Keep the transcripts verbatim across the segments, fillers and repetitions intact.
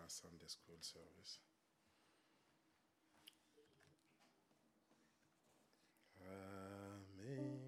Sunday school service. Amen.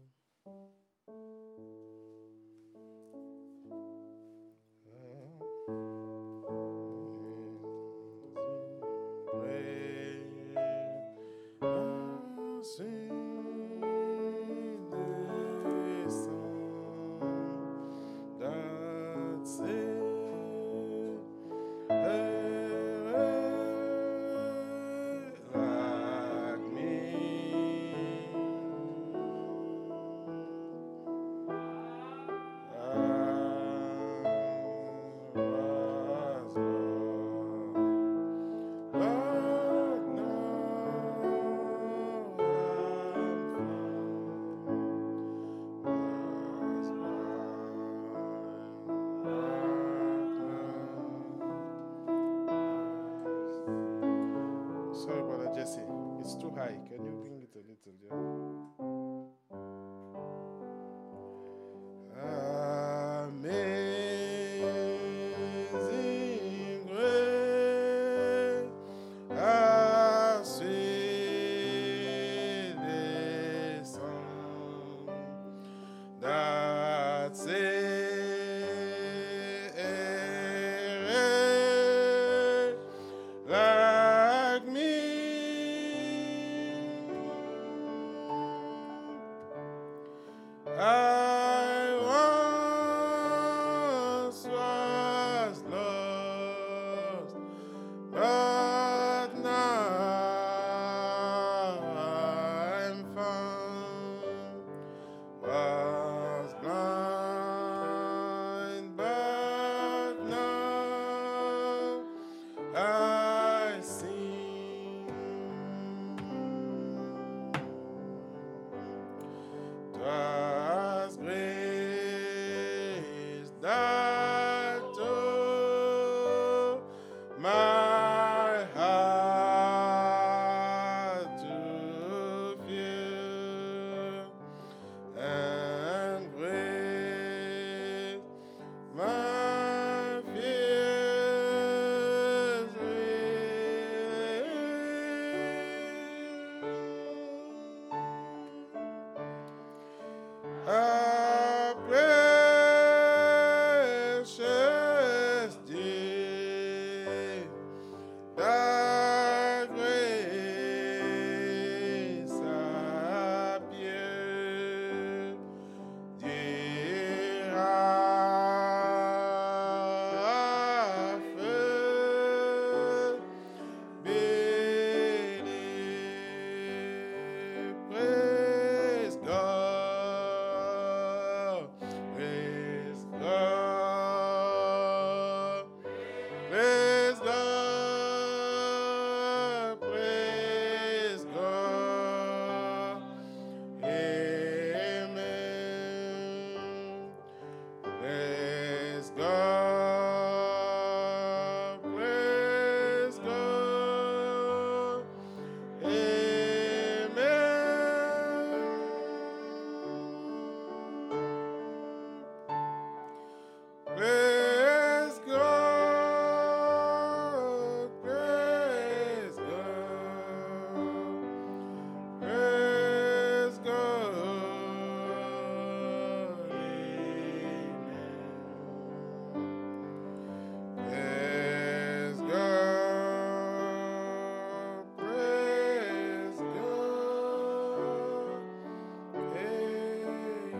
Sorry, Brother Jesse. It's too high. Can you bring it a little? Yeah? Amazing grace, how sweet the sound that saved like me. I once was lost, but now I'm found. Was blind, but now I see. 'Twas grace that taught my heart to fear, and grace my fears relieved. A precious day, thy grace appeared. Dear, I first believed. Praise God, praise God, praise God, praise God. Amen. Praise God, praise God. Amen. Praise God, praise God, praise God. Amen. Praise God, praise God. Amen.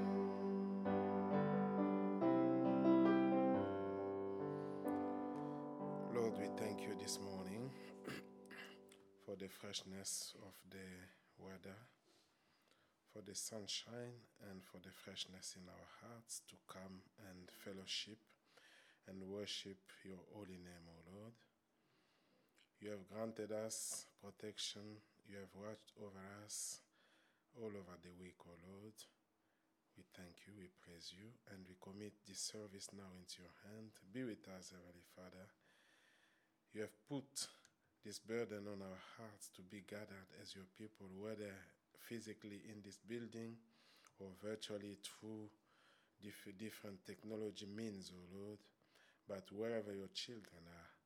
Lord, we thank you this morning for the freshness of the weather, for the sunshine, and for the freshness in our hearts to come and fellowship and worship your holy name, O Lord. You have granted us protection. You have watched over us all over the week, O Lord. We thank you, we praise you, and we commit this service now into your hand. Be with us, Heavenly Father. You have put this burden on our hearts to be gathered as your people, whether physically in this building or virtually through diff- different technology means, O Lord. But wherever your children are,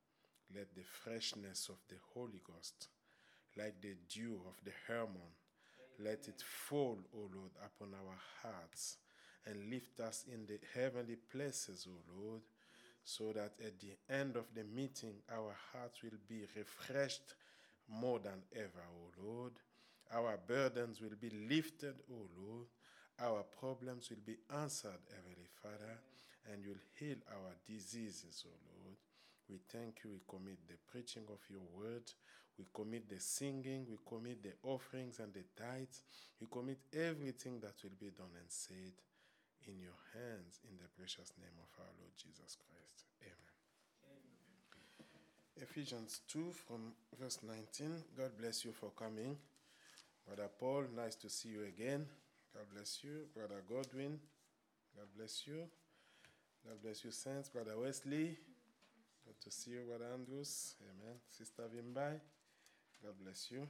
let the freshness of the Holy Ghost, like the dew of the Hermon, let it fall, O Lord, upon our hearts and lift us in the heavenly places, O Lord, so that at the end of the meeting, our hearts will be refreshed more than ever, O Lord. Our burdens will be lifted, O Lord. Our problems will be answered, Heavenly Father, and you'll heal our diseases, O Lord. We thank you. We commit the preaching of your word. We commit the singing. We commit the offerings and the tithes. We commit everything that will be done and said in your hands, in the precious name of our Lord Jesus Christ. Amen. Amen. Ephesians two from verse nineteen. God bless you for coming. Brother Paul, nice to see you again. God bless you. Brother Godwin, God bless you. God bless you, saints. Brother Wesley, good to see you. Brother Andrews, amen. Sister Vimbai, God bless you.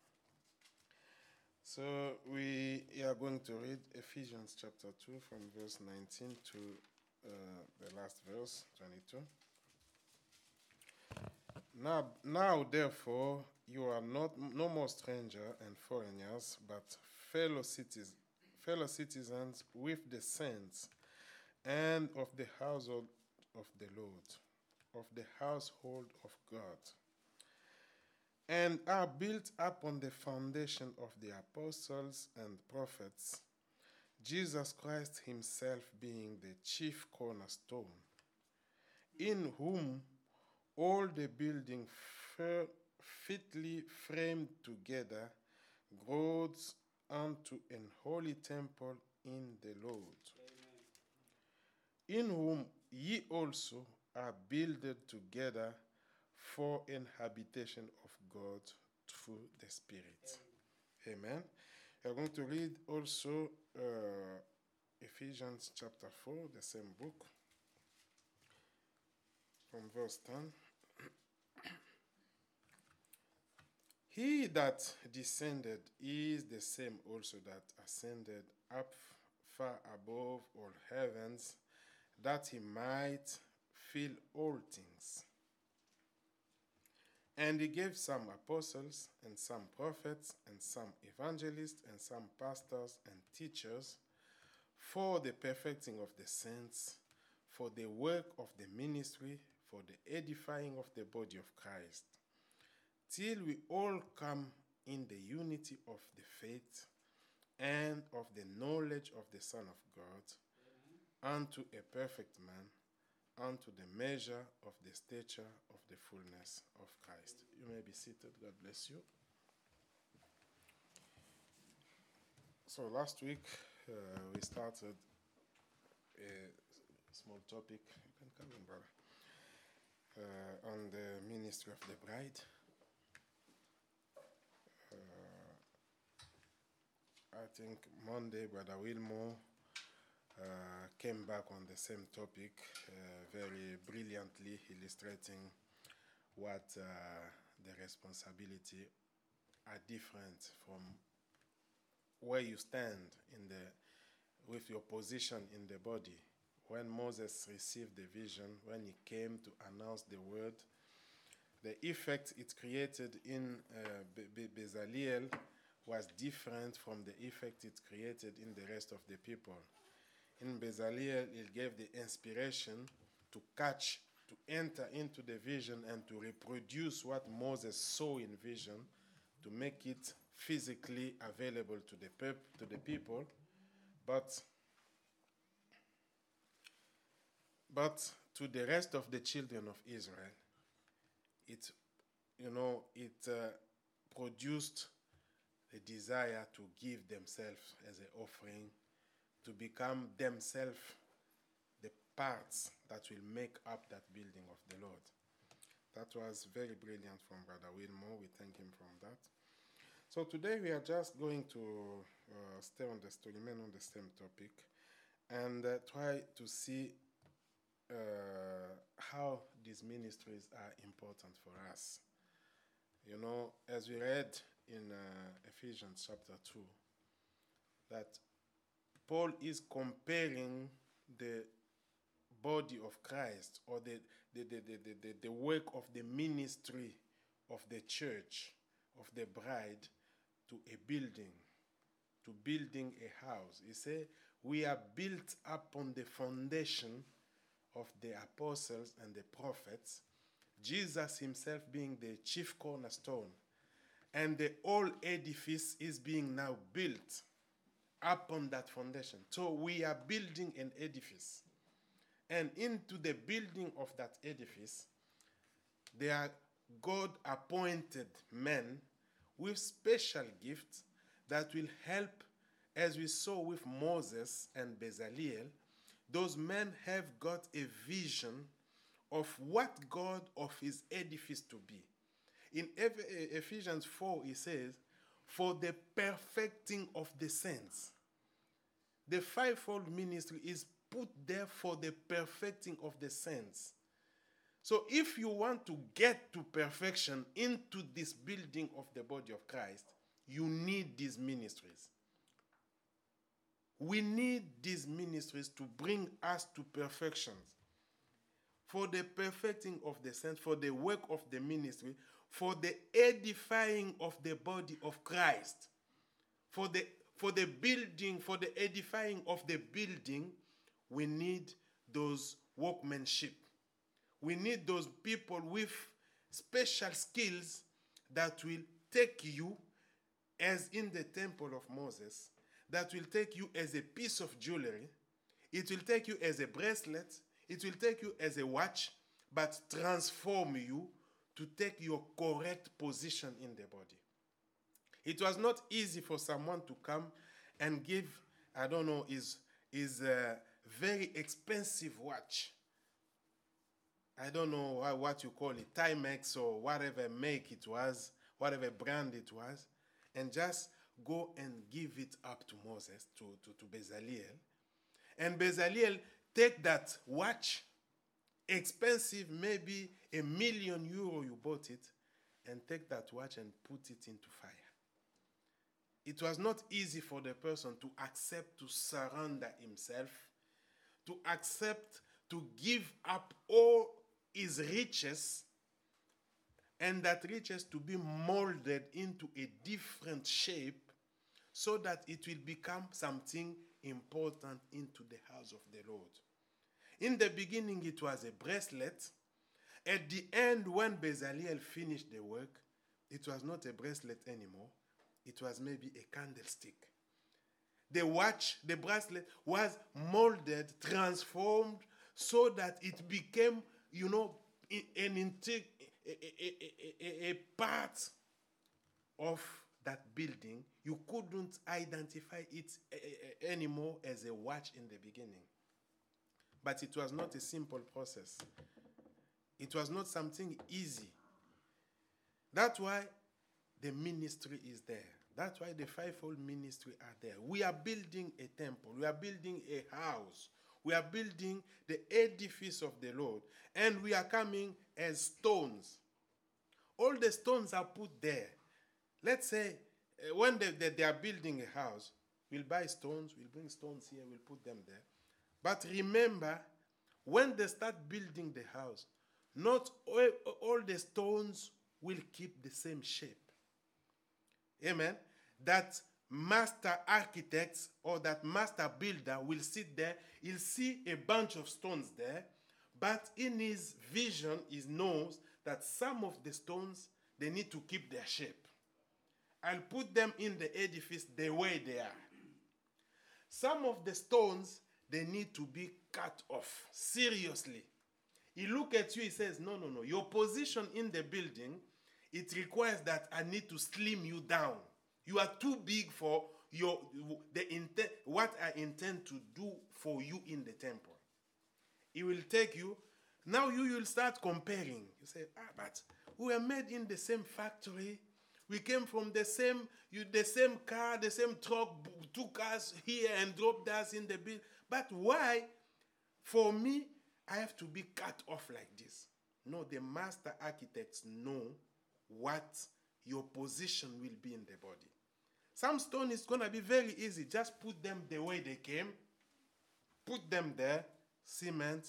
So we are going to read Ephesians chapter two from verse nineteen to uh, the last verse, twenty-two. Now, now, therefore, you are not no more stranger and foreigners, but fellow citizens, fellow citizens with the saints, and of the household of the Lord, of the household of God, and are built upon the foundation of the apostles and prophets, Jesus Christ himself being the chief cornerstone, in whom all the building fitly framed together grows unto an holy temple in the Lord, Amen. In whom ye also are builded together for an habitation of God through the Spirit. Amen. Amen. We are going to read also uh, Ephesians chapter four, the same book, from verse ten. He that descended is the same also that ascended up far above all heavens, that he might fill all things. And he gave some apostles, and some prophets, and some evangelists, and some pastors and teachers, for the perfecting of the saints, for the work of the ministry, for the edifying of the body of Christ, till we all come in the unity of the faith and of the knowledge of the Son of God, Amen. Unto a perfect man, unto the measure of the stature of the fullness of Christ. You may be seated. God bless you. So last week uh, we started a small topic. You can come in, brother. Uh, on the ministry of the bride. Uh, I think Monday, Brother Wilmore uh, came back on the same topic, uh, very brilliantly illustrating what uh, the responsibility are different from where you stand in the with your position in the body. When Moses received the vision, when he came to announce the word, the effect it created in uh, Be- Be- Bezaleel was different from the effect it created in the rest of the people. In Bezaleel, it gave the inspiration to catch, to enter into the vision and to reproduce what Moses saw in vision, to make it physically available to the pep- to the people. But But to the rest of the children of Israel, it, you know, it uh, produced the desire to give themselves as an offering, to become themselves the parts that will make up that building of the Lord. That was very brilliant from Brother Wilmore. We thank him from that. So today we are just going to uh, stay on the story, remain on the same topic, and uh, try to see Uh, how these ministries are important for us. You know, as we read in uh, Ephesians chapter two, that Paul is comparing the body of Christ, or the, the, the, the, the, the, the work of the ministry of the church, of the bride, to a building, to building a house. He said, we are built upon the foundation of the apostles and the prophets, Jesus himself being the chief cornerstone. And the whole edifice is being now built upon that foundation. So we are building an edifice. And into the building of that edifice, there are God-appointed men with special gifts that will help, as we saw with Moses and Bezalel. Those men have got a vision of what God of his edifice to be. In Ephesians four, he says, for the perfecting of the saints. The fivefold ministry is put there for the perfecting of the saints. So if you want to get to perfection into this building of the body of Christ, you need these ministries. We need these ministries to bring us to perfection. For the perfecting of the saints, for the work of the ministry, for the edifying of the body of Christ, for the, for the building, for the edifying of the building, we need those workmanship. We need those people with special skills that will take you, as in the temple of Moses, that will take you as a piece of jewelry. It will take you as a bracelet. It will take you as a watch, but transform you to take your correct position in the body. It was not easy for someone to come and give, I don't know, his, his uh, very expensive watch. I don't know what you call it, Timex or whatever make it was, whatever brand it was, and just go and give it up to Moses, to, to, to Bezalel. And Bezalel take that watch, expensive, maybe a million euro you bought it, and take that watch and put it into fire. It was not easy for the person to accept to surrender himself, to accept to give up all his riches, and that riches to be molded into a different shape so that it will become something important into the house of the Lord. In the beginning, it was a bracelet. At the end, when Bezalel finished the work, it was not a bracelet anymore. It was maybe a candlestick. The watch, the bracelet, was molded, transformed, so that it became, you know, an integ- a, a, a, a part of that building. You couldn't identify it anymore as a watch in the beginning. But it was not a simple process. It was not something easy. That's why the ministry is there. That's why the fivefold ministry are there. We are building a temple. We are building a house. We are building the edifice of the Lord. And we are coming as stones. All the stones are put there. Let's say uh, when they, they, they are building a house, we'll buy stones, we'll bring stones here, we'll put them there. But remember, when they start building the house, not all, all the stones will keep the same shape. Amen? That master architect or that master builder will sit there, he'll see a bunch of stones there, but in his vision, he knows that some of the stones, they need to keep their shape. I'll put them in the edifice the way they are. Some of the stones, they need to be cut off, seriously. He looks at you, he says, no, no, no. Your position in the building, it requires that I need to slim you down. You are too big for your the intent, what I intend to do for you in the temple. He will take you. Now you will start comparing. You say, ah, but we were made in the same factory. We came from the same, you, the same car, the same truck, took us here and dropped us in the bill. But why, for me, I have to be cut off like this? No, the master architects know what your position will be in the body. Some stone is going to be very easy. Just put them the way they came. Put them there, cement,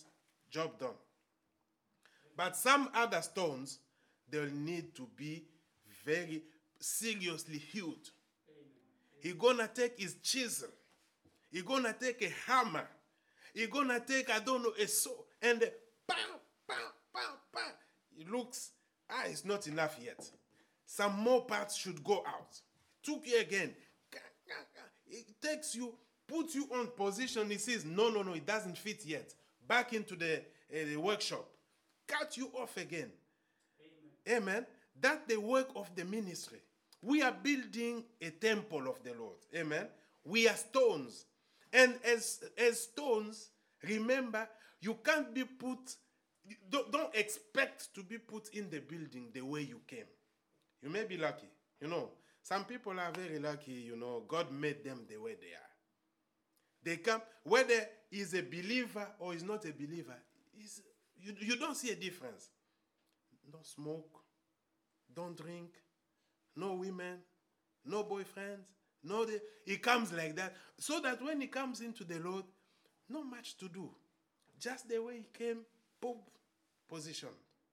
Job done. But some other stones, they'll need to be very seriously hewed. He's going to take his chisel. He's going to take a hammer. He's going to take, I don't know, a saw. And the bam, bam, bam, bam. It looks, ah, it's not enough yet. Some more parts should go out. Took you again. It takes you, puts you on position. He says, no, no, no, it doesn't fit yet. Back into the, uh, the workshop. Cut you off again. Amen. Amen. That's the work of the ministry. We are building a temple of the Lord. Amen. We are stones. And as, as stones, remember, you can't be put, don't, don't expect to be put in the building the way you came. You may be lucky. You know, some people are very lucky, you know, God made them the way they are. They come, whether he's a believer or he's not a believer, he's, you, you don't see a difference. Don't smoke, don't drink, no women, no boyfriends, no, the, he comes like that. So that when he comes into the Lord, not much to do. Just the way he came, boom, positioned.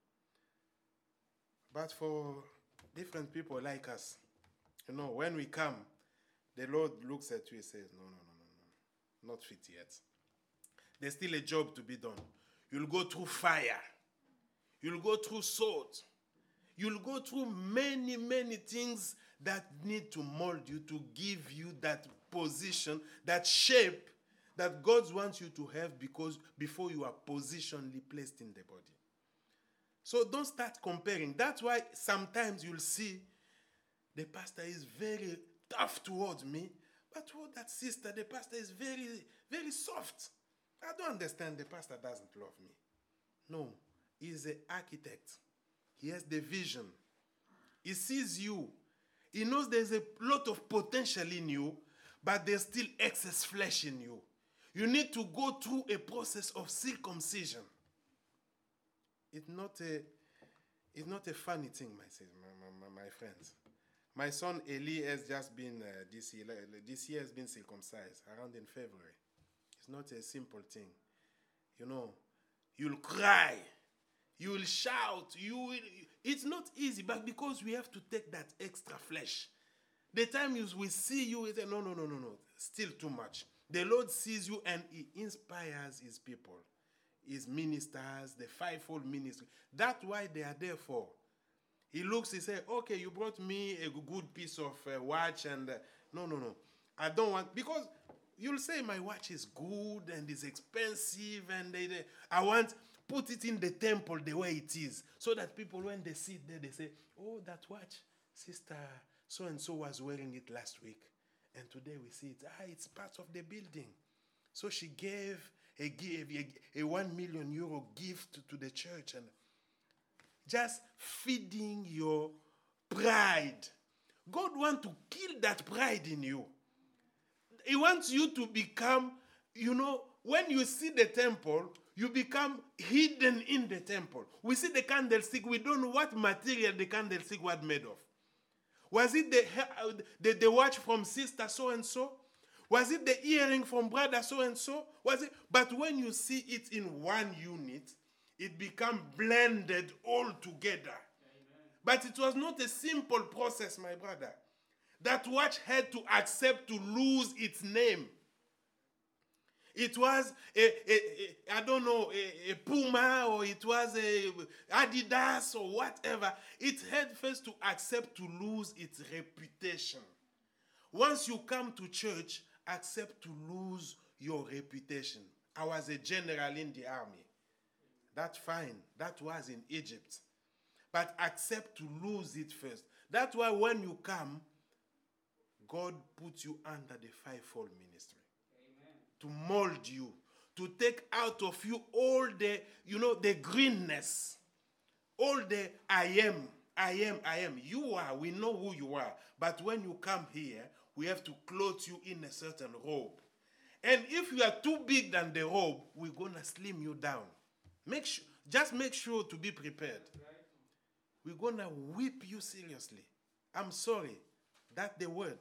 But for different people like us, you know, when we come, the Lord looks at you and says, no, no, no, no, no, not fit yet. There's still a job to be done. You'll go through fire. You'll go through sword. You'll go through many, many things that need to mold you, to give you that position, that shape that God wants you to have because before you are positionally placed in the body. So don't start comparing. That's why sometimes you'll see the pastor is very tough towards me, but toward that sister, the pastor is very, very soft. I don't understand. The pastor doesn't love me. No, he's an architect. He has the vision. He sees you. He knows there's a lot of potential in you, but there's still excess flesh in you. You need to go through a process of circumcision. It's not a, it's not a funny thing, my, my, my, my friends. My son Eli has just been, uh, this, year, this year has been circumcised around in February. It's not a simple thing. You know, you'll cry. You will shout. You will, it's not easy, but because we have to take that extra flesh. The time you, we see you, we say, no, no, no, no, no, still too much. The Lord sees you and he inspires his people, his ministers, the fivefold ministry. That's why they are there for. He looks, he says, okay, you brought me a good piece of uh, watch and uh, no, no, no. I don't want, because you'll say my watch is good and is expensive and they, they, I want, put it in the temple the way it is so that people, when they see it there, they say, oh, that watch, sister so-and-so was wearing it last week. And today we see it. Ah, it's part of the building. So she gave a, a, a one million euro gift to the church and just feeding your pride. God wants to kill that pride in you. He wants you to become, you know, when you see the temple, you become hidden in the temple. We see the candlestick, we don't know what material the candlestick was made of. Was it the, the, the watch from sister so-and-so? Was it the earring from brother so-and-so? Was it? But when you see it in one unit, it becomes blended all together. Amen. But it was not a simple process, my brother. That watch had to accept to lose its name. It was, a, a, a, I don't know, a, a Puma or it was a Adidas or whatever. It had first to accept to lose its reputation. Once you come to church, accept to lose your reputation. I was a general in the army. That's fine. That was in Egypt. But accept to lose it first. That's why when you come, God puts you under the fivefold ministry. To mold you, to take out of you all the, you know, the greenness, all the I am, I am, I am. You are, we know who you are. But when you come here, we have to clothe you in a certain robe. And if you are too big than the robe, we're going to slim you down. Make sure, just make sure to be prepared. We're going to whip you seriously. I'm sorry. That's the word.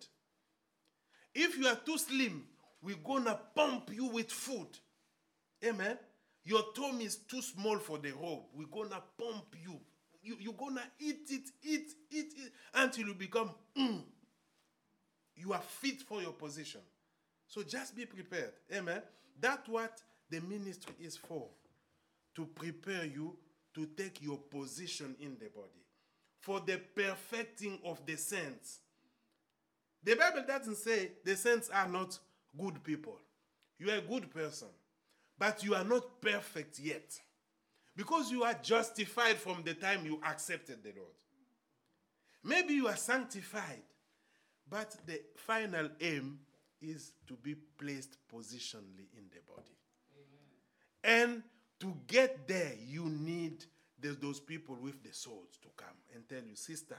If you are too slim, we're going to pump you with food. Amen? Your tummy is too small for the robe. We're going to pump you. you. You're going to eat it, eat, eat, eat, until you become, mm, you are fit for your position. So just be prepared. Amen. That's what the ministry is for. To prepare you to take your position in the body. For the perfecting of the saints. The Bible doesn't say the saints are not good people. You are a good person. But you are not perfect yet. Because you are justified from the time you accepted the Lord. Maybe you are sanctified. But the final aim is to be placed positionally in the body. Amen. And to get there, you need those people with the swords to come and tell you, sister,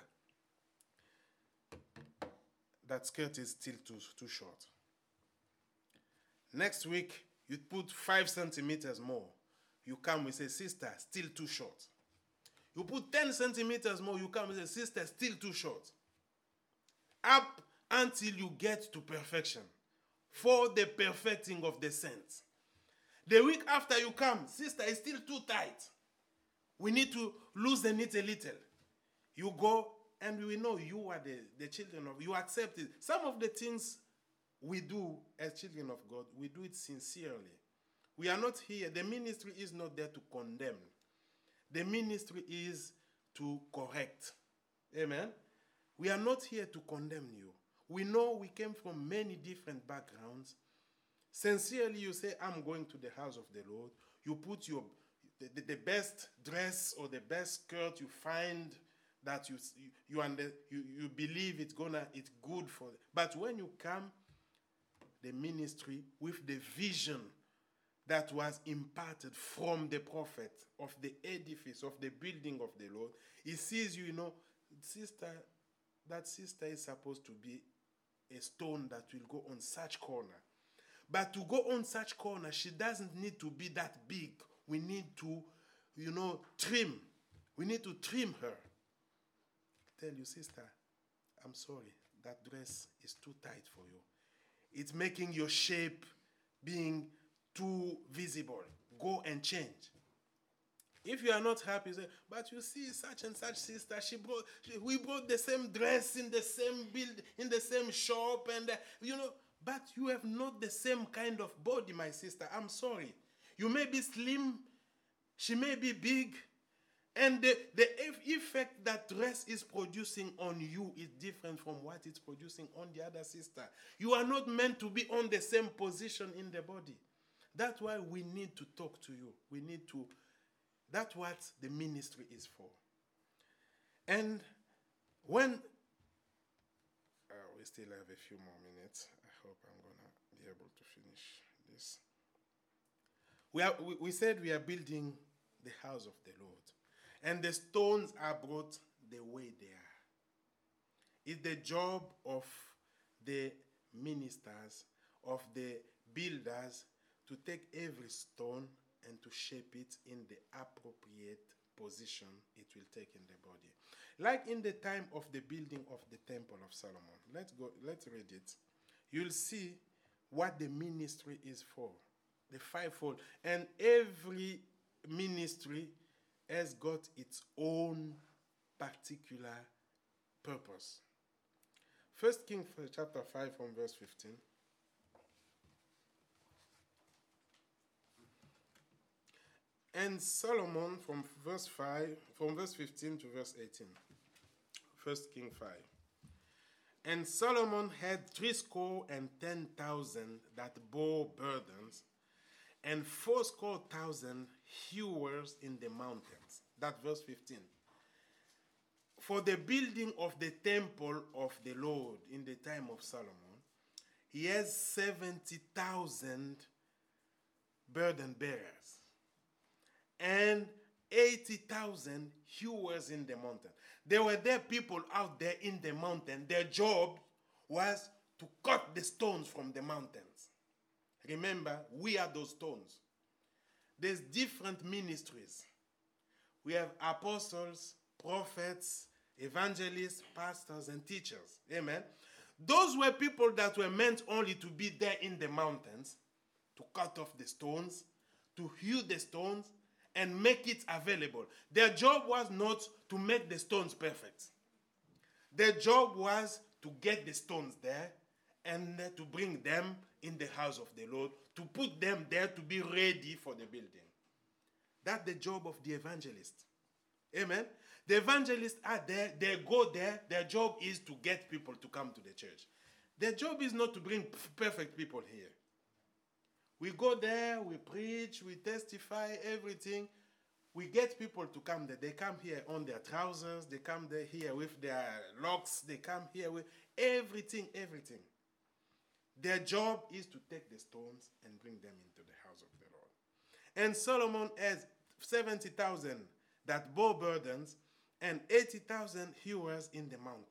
that skirt is still too, too short. Next week, you put five centimeters more. You come and say, sister, still too short. You put ten centimeters more, you come and say, sister, still too short. Up until you get to perfection. For the perfecting of the saints. The week after you come, sister, is still too tight. We need to loosen it a little. You go, and we know you are the, the children of, you accept it. Some of the things we do as children of God, we do it sincerely. We are not here. The ministry is not there to condemn. The ministry is to correct. Amen? We are not here to condemn you. We know we came from many different backgrounds. Sincerely, you say, I'm going to the house of the Lord. You put your the, the best dress or the best skirt you find that you you you, under, you, you believe it's gonna it's good for. But when you come, the ministry with the vision that was imparted from the prophet of the edifice, of the building of the Lord, he sees you, you know, sister, that sister is supposed to be a stone that will go on such corner. But to go on such corner, she doesn't need to be that big. We need to, you know, trim. We need to trim her. Tell you, sister, I'm sorry, that dress is too tight for you. It's making your shape being too visible. Go and change. If you are not happy, say, but you see such and such sister, she brought, she, we brought the same dress in the same build, in the same shop, and uh, you know, but you have not the same kind of body, my sister. I'm sorry. You may be slim, she may be big, and the, the effect that dress is producing on you is different from what it's producing on the other sister. You are not meant to be on the same position in the body. That's why we need to talk to you. We need to, that's what the ministry is for. And when, uh, we still have a few more minutes. I hope I'm going to be able to finish this. We, are, we, we said we are building the house of the Lord. And the stones are brought the way they are. It's the job of the ministers, of the builders, to take every stone and to shape it in the appropriate position it will take in the body. Like in the time of the building of the Temple of Solomon. Let's go, let's read it. You'll see what the ministry is for. The fivefold. And every ministry has got its own particular purpose. First Kings chapter five from verse fifteen. And Solomon from verse five, from verse fifteen to verse eighteen. First Kings five. And Solomon had threescore and ten thousand that bore burdens, and fourscore thousand hewers in the mountains. That's verse fifteen. For the building of the temple of the Lord in the time of Solomon, he has seventy thousand burden bearers and eighty thousand hewers in the mountain. There were there people out there in the mountain. Their job was to cut the stones from the mountains. Remember, we are those stones. There's different ministries. We have apostles, prophets, evangelists, pastors, and teachers. Amen. Those were people that were meant only to be there in the mountains, to cut off the stones, to hew the stones and make it available. Their job was not to make the stones perfect. Their job was to get the stones there and to bring them in the house of the Lord, to put them there to be ready for the building. That's the job of the evangelist. Amen? The evangelists are there, they go there, their job is to get people to come to the church. Their job is not to bring perfect people here. We go there, we preach, we testify, everything. We get people to come there. They come here on their trousers, they come there here with their locks, they come here with everything, everything. Their job is to take the stones and bring them into the house of the Lord. And Solomon has seventy thousand that bore burdens and eighty thousand hewers in the mountains.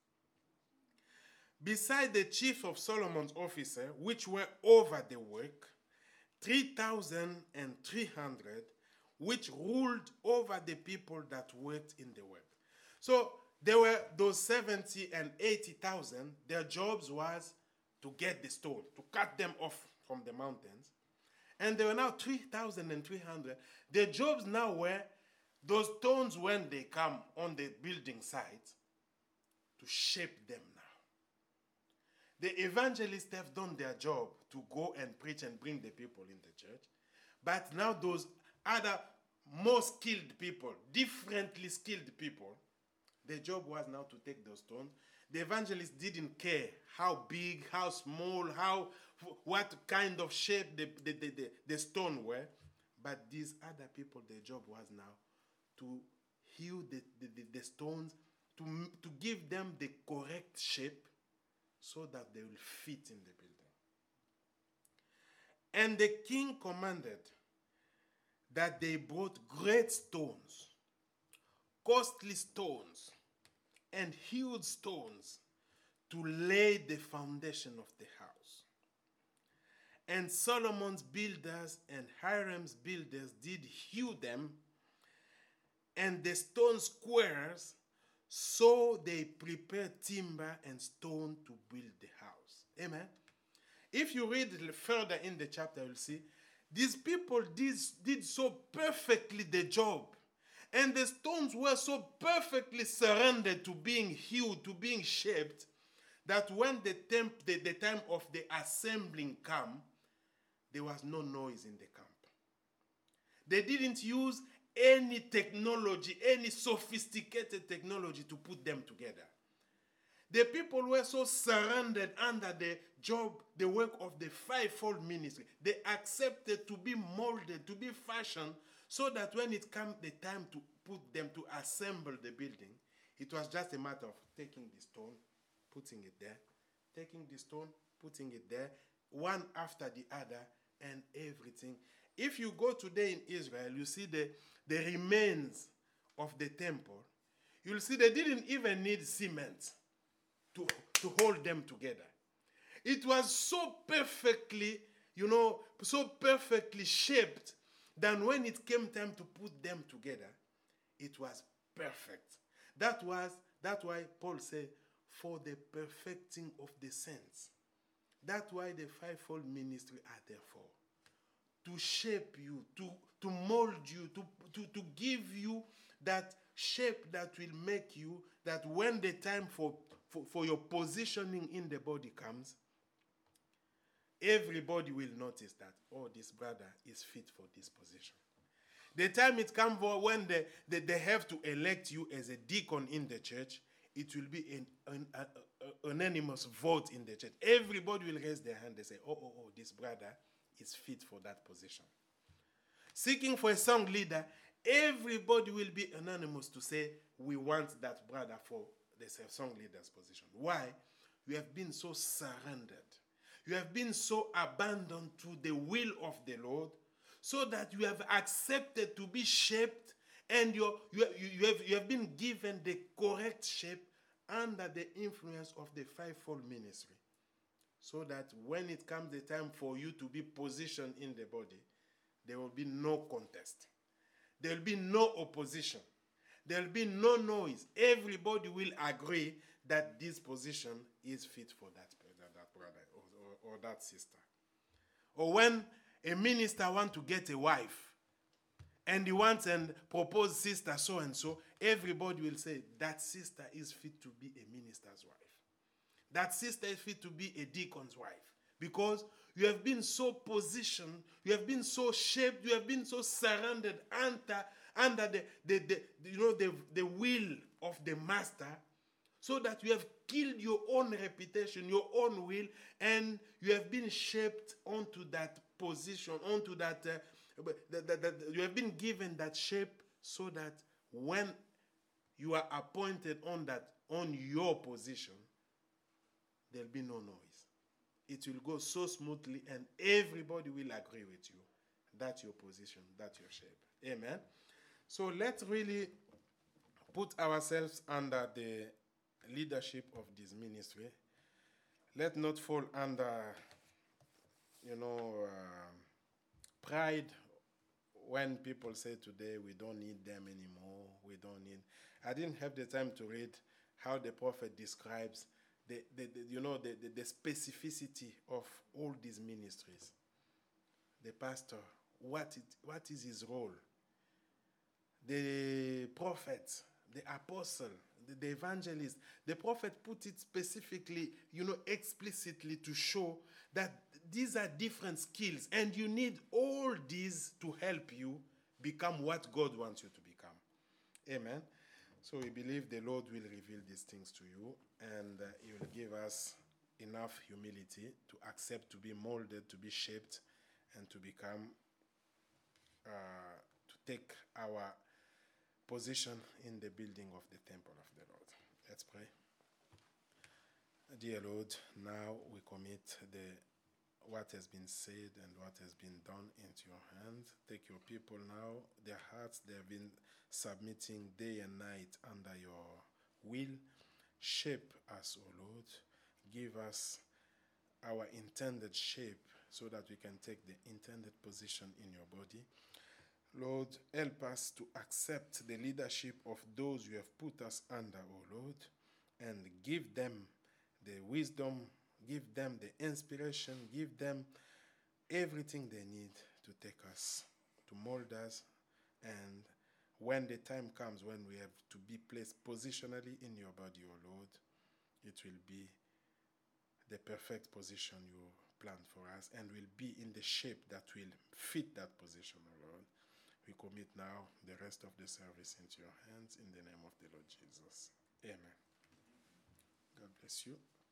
Beside the chief of Solomon's officers, which were over the work, three thousand three hundred, which ruled over the people that worked in the work. So there were those seventy and eighty thousand, their jobs was to get the stone, to cut them off from the mountains. And there were now three thousand three hundred. Their jobs now were those stones when they come on the building site to shape them now. The evangelists have done their job to go and preach and bring the people in the church. But now those other more skilled people, differently skilled people, their job was now to take those stones. The evangelists didn't care how big, how small, how what kind of shape the, the, the, the, the stone were. But these other people, their job was now to hew the, the, the, the stones, to, to give them the correct shape so that they will fit in the building. And the king commanded that they brought great stones, costly stones, and huge stones to lay the foundation of the house. And Solomon's builders and Hiram's builders did hew them, and the stone squares, so they prepared timber and stone to build the house. Amen? If you read further in the chapter, you'll see these people did, did so perfectly the job. And the stones were so perfectly surrendered to being hewed, to being shaped, that when the, temp, the, the time of the assembling came, there was no noise in the camp. They didn't use any technology, any sophisticated technology to put them together. The people were so surrendered under the job, the work of the fivefold ministry. They accepted to be molded, to be fashioned, so that when it came the time to put them, to assemble the building, it was just a matter of taking the stone, putting it there, taking the stone, putting it there, one after the other, and everything. If you go today in Israel, you see the, the remains of the temple. You'll see they didn't even need cement to, to hold them together. It was so perfectly, you know, so perfectly shaped that when it came time to put them together, it was perfect. That was, that's why Paul said, for the perfecting of the saints. That's why the fivefold ministry are there for. To shape you, to, to mold you, to, to, to give you that shape that will make you, that when the time for, for, for your positioning in the body comes, everybody will notice that, oh, this brother is fit for this position. The time it comes for when they, they, they have to elect you as a deacon in the church, it will be an, an, an unanimous vote in the church. Everybody will raise their hand and say, oh, oh, oh, this brother is fit for that position. Seeking for a song leader, everybody will be unanimous to say, we want that brother for the song leader's position. Why? You have been so surrendered. You have been so abandoned to the will of the Lord, so that you have accepted to be shaped, and you're, you, you, have, you have been given the correct shape under the influence of the fivefold ministry. So that when it comes the time for you to be positioned in the body, there will be no contest. There will be no opposition. There will be no noise. Everybody will agree that this position is fit for that, that brother or, or, or that sister. Or when a minister wants to get a wife, and he wants and propose sister so and so, everybody will say that sister is fit to be a minister's wife. That sister is fit to be a deacon's wife. Because you have been so positioned, you have been so shaped, you have been so surrounded under, under the, the, the, you know, the, the will of the master, so that you have killed your own reputation, your own will, and you have been shaped onto that position, onto that, uh, that, that, that you have been given that shape, so that when you are appointed on that, on your position, there'll be no noise. It will go so smoothly, and everybody will agree with you. That's your position, that's your shape. Amen. So let's really put ourselves under the leadership of this ministry. Let not fall under, you know, uh, pride when people say today we don't need them anymore, we don't need. I didn't have the time to read how the prophet describes The, the, the, you know, the, the, the specificity of all these ministries. The pastor, what, it, what is his role? The prophet, the apostle, the, the evangelist. The prophet put it specifically, you know, explicitly to show that these are different skills, and you need all these to help you become what God wants you to become. Amen. So we believe the Lord will reveal these things to you, and uh, he will give us enough humility to accept, to be molded, to be shaped, and to become, uh, to take our position in the building of the temple of the Lord. Let's pray. Dear Lord, now we commit the what has been said and what has been done into your hands. Take your people now, their hearts, they have been submitting day and night under your will. Shape us, O Lord. Give us our intended shape so that we can take the intended position in your body. Lord, help us to accept the leadership of those you have put us under, O Lord, and give them the wisdom, give them the inspiration, give them everything they need to take us, to mold us, and when the time comes when we have to be placed positionally in your body, O Lord, it will be the perfect position you planned for us, and will be in the shape that will fit that position, O Lord. We commit now the rest of the service into your hands in the name of the Lord Jesus. Amen. God bless you.